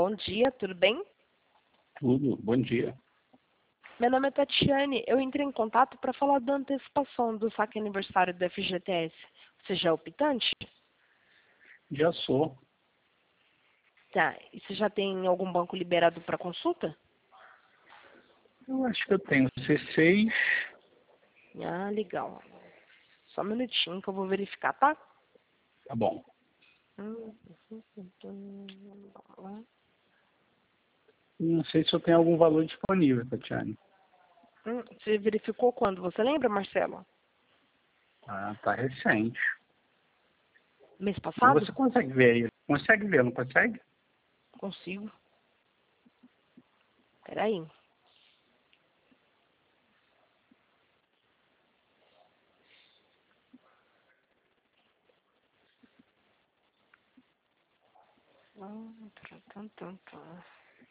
Bom dia, tudo bem? Tudo, bom dia. Meu nome é Tatiane. Eu entrei em contato para falar da antecipação do saque aniversário do FGTS. Você já é optante? Já sou. Tá. E você já tem algum banco liberado para consulta? Eu acho que eu tenho C6. Ah, legal. Só um minutinho que eu vou verificar, tá? Tá bom. Vamos lá. Não sei se eu tenho algum valor disponível, Tatiane. Você verificou quando? Você lembra, Marcelo? Ah, tá recente. Mês Mas passado? você consegue ver aí? Consegue ver, não consegue? Consigo. Peraí. Tá.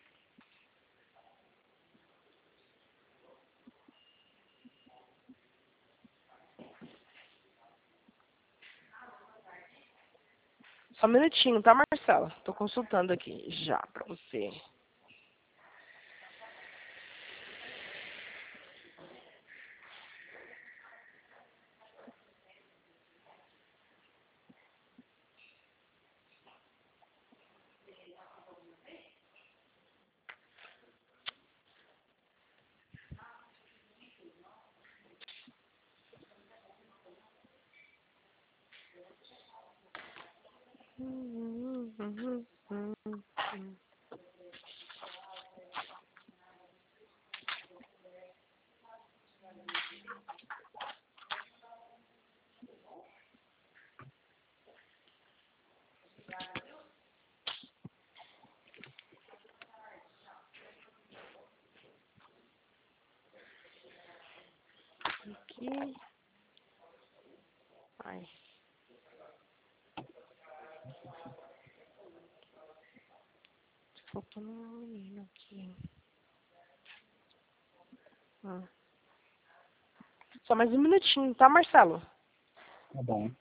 Só um minutinho, tá, Marcelo? Tô consultando aqui já pra você. Aqui. Ai. Faltando um menino aqui. Só mais um minutinho, tá, Marcelo? Tá bom.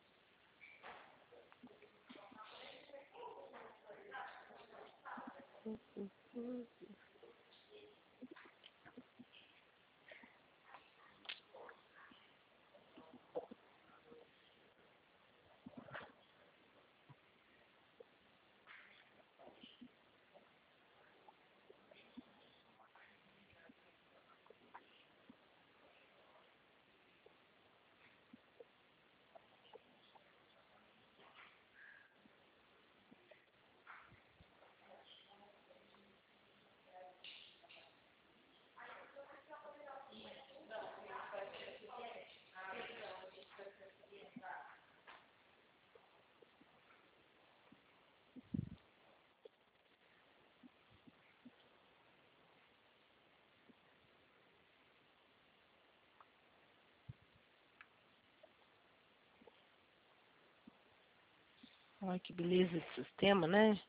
Ai, que beleza esse sistema, né?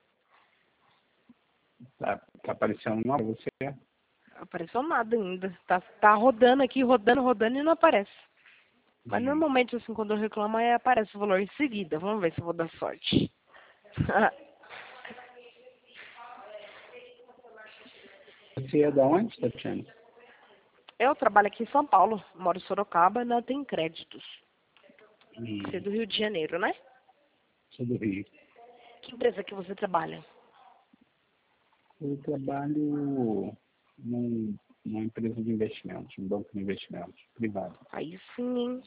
Tá aparecendo uma pra você? Não apareceu nada ainda. Tá rodando aqui, rodando e não aparece. Mas normalmente, assim, quando eu reclamo, aí aparece o valor em seguida. Vamos ver se eu vou dar sorte. Você é da onde, Tatiane? Eu trabalho aqui em São Paulo, moro em Sorocaba, não tem créditos. Você é Hum, do Rio de Janeiro, né? Sou do Rio. Que empresa que você trabalha? Eu trabalho numa empresa de investimentos, um banco de investimentos privado. Aí sim, hein?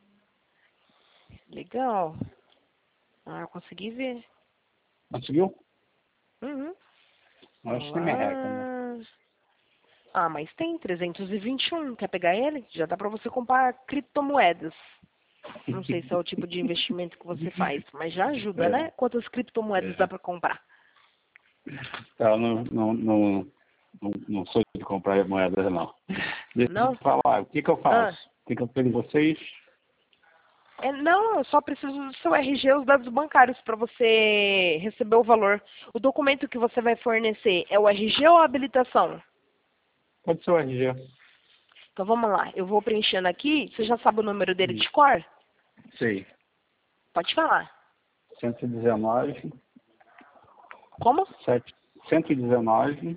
Legal. Ah, eu consegui ver. Conseguiu? Uhum. Eu acho Vamos que é merreca, né? lá. Ah, mas tem 321. Quer pegar ele? Já dá pra você comprar criptomoedas. Não sei se é o tipo de investimento que você faz, mas já ajuda, É, né? Quantas criptomoedas dá é. pra comprar? Tá, eu não sou de comprar moedas, não. Deixa eu Não? te falar, o que eu Ah, faço? O que eu pego de vocês? não, eu só preciso do seu RG e os dados bancários para você receber o valor. O documento que você vai fornecer é o RG ou a habilitação? Pode ser o RG. Então vamos lá, eu vou preenchendo aqui. Você já sabe o número dele Hum, de cor? Sei. Pode falar. 119, Como? 119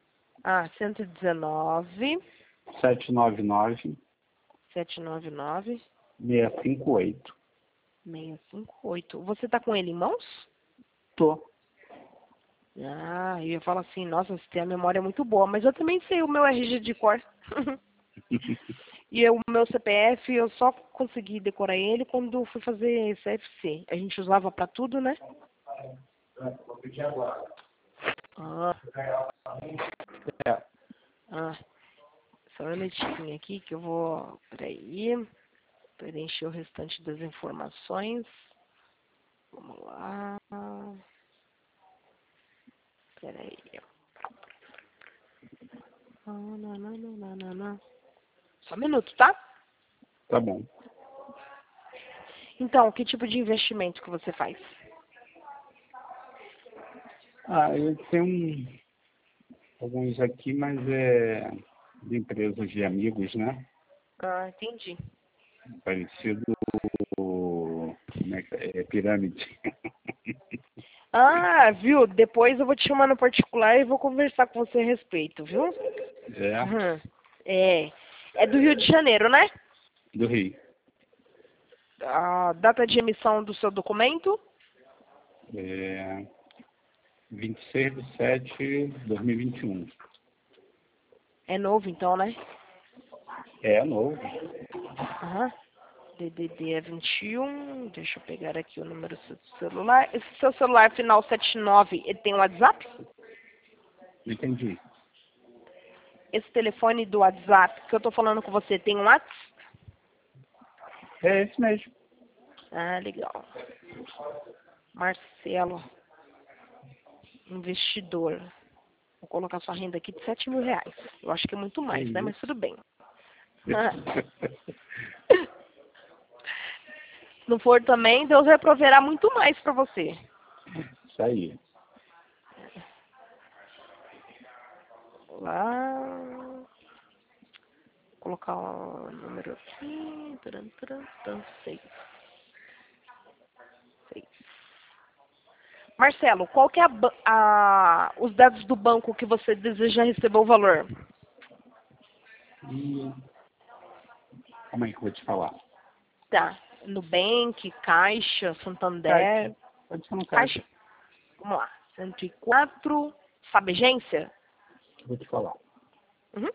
119 799 799 658. 658. Você tá com ele em mãos? Tô. Ah, eu ia falar assim, nossa, você tem a memória muito boa, mas eu também sei o meu RG de cor. E o meu CPF, eu só consegui decorar ele quando eu fui fazer CFC. A gente usava pra tudo, né? Ah, É. só um minutinho aqui que eu vou... Peraí. Preencher o restante das informações. Vamos lá. Peraí. Não. Só um minuto, tá? Tá bom. Então, que tipo de investimento que você faz? Eu tenho alguns aqui, mas é de empresas de amigos, né? Ah, entendi. Parecido, como é pirâmide. Ah, viu? Depois eu vou te chamar no particular e vou conversar com você a respeito, viu? É, Uhum. É do Rio de Janeiro, né? do Rio. A data de emissão do seu documento? 26/7/2021. É novo então, né? É novo. Aham. DDD é 21. Deixa eu pegar aqui o número do seu celular. Esse seu celular final 79, ele tem WhatsApp? Entendi. Esse telefone do WhatsApp que eu tô falando com você tem um WhatsApp? É esse mesmo. Ah, legal. Marcelo, investidor. Vou colocar sua renda aqui de R$7.000. Eu acho que é muito mais, né? Mas tudo bem. Se não for também, Deus vai proverá muito mais para você. Isso aí. Lá. Vou colocar o número aqui. Seis. Marcelo, qual que é os dados do banco que você deseja receber o valor? E como é que eu vou te falar? Tá. Nubank, Caixa, Santander. Caixa. Pode ser no Caixa. Vamos lá. 104. Sabegência? Vou te falar. Uhum.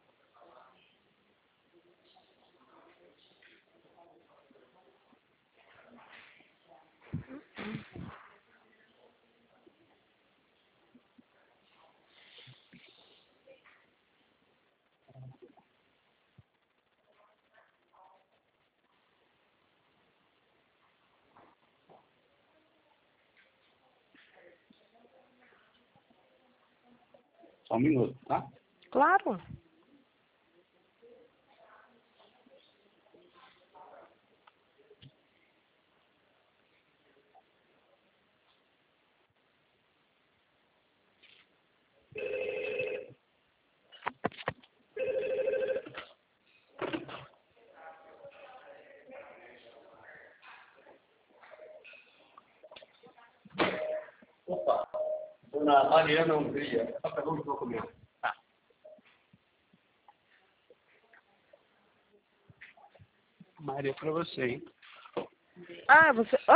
Só um minuto, tá? Claro. Opa, dona Mariana Hungria, só pegou os documentos. Tá. Maria para você, hein? Ah, você... Hã?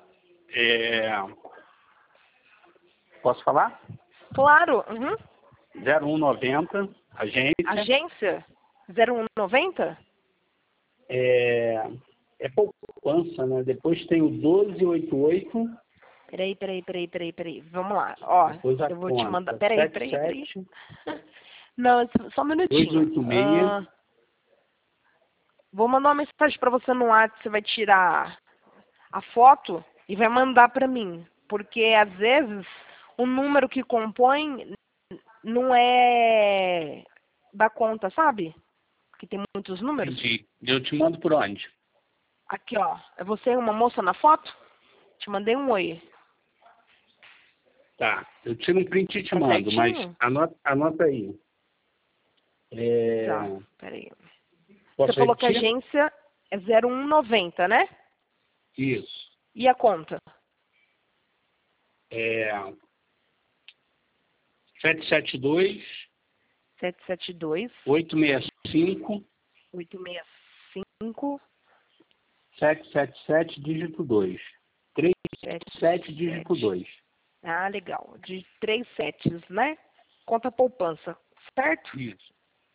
Posso falar? Claro. Uhum. 0190, agência. Agência? 0190? É poupança, né? Depois tem o 1288. Peraí. Vamos lá. Ó, Depois a eu vou te conta. mandar... Peraí. 77 Não, só um minutinho. 286. Vou mandar uma mensagem pra você no WhatsApp. Você vai tirar a foto e vai mandar pra mim. Porque, às vezes, o número que compõe não é da conta, sabe? Porque tem muitos números. Entendi. Eu te mando por onde? Aqui, ó. É você e uma moça na foto? Te mandei um oi. Tá. Eu tiro um print e te Tá mando, mas certinho? anota aí. Tá, peraí. Posso Você falou que a repetir? agência é 0190, né? Isso. E a conta? 772 772 865 865 777 dígito 2. 37 dígito 2. Ah, legal. De 3 setes, né? Conta poupança, certo? Isso.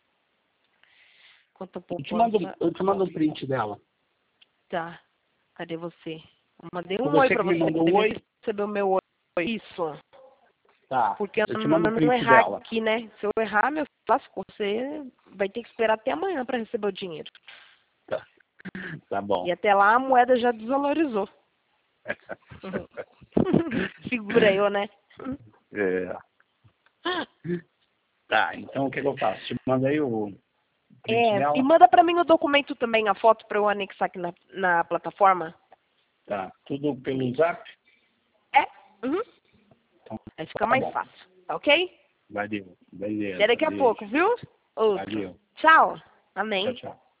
Conta Eu poupança. te mando um print dela. Tá. Cadê você? Eu mandei Foi um oi você pra que me você. mandou um Deve oi? receber o meu oi. Isso. Tá. Porque eu Eu te mando um não print errar dela. aqui, né? Se eu errar, meu lascou. Você vai ter que esperar até amanhã pra receber o dinheiro. Tá bom. E até lá a moeda já desvalorizou. Figura eu, né? É. Tá, então o que eu faço? Te mandei o print dela? E manda pra mim o documento também, a foto pra eu anexar aqui na plataforma. Tá, tudo pelo zap? Uhum. Então, Aí fica tá mais bom. fácil, tá ok? Valeu. Beleza. Até daqui a Beijo. pouco, viu? Outro. Valeu. Tchau. Amém. Tchau, tchau.